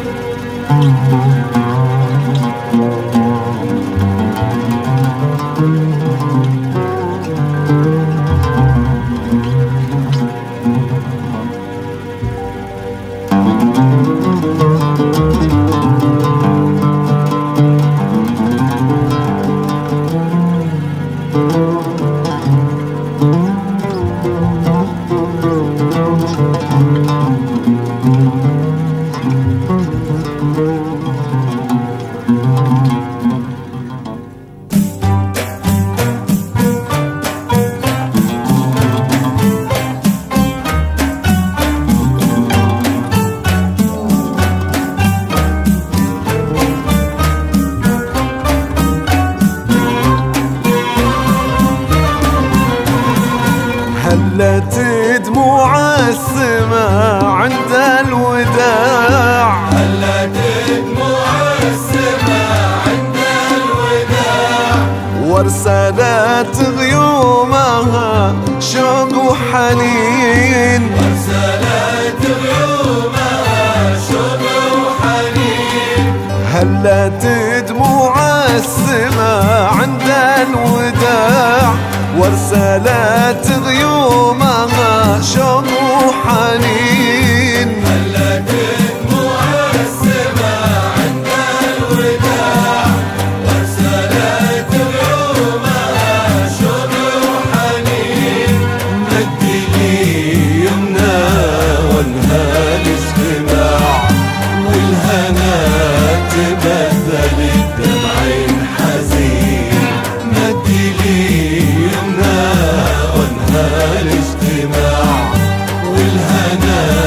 هلت دموع السماء عند الوداع، هلت دموع السماء عند الوداع، وارسلت غيومها شوق وحنين، وارسلت غيومها شوق وحنين. هلت دموع السماء عند الوداع، وارسلت غيومها شوق وحنين. هلت دموع السماء عند الوداع، وارسلت غيومها شوق وحنين. مدي لي يمنى وانهال اجتماع، والهنا تبدل الدمع حزين. مدي لي يمنى وانهال اجتماع، والهنا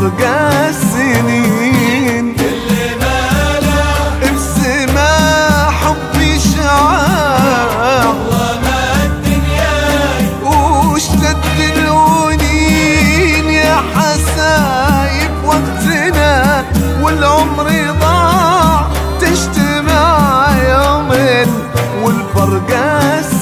والفرقة السنين كل ما لا بسما حبي شعاع والله ما الدنيا واشتد الونين يا حسايب وقتنا والعمر ضاع تجتمع يومين والفرقة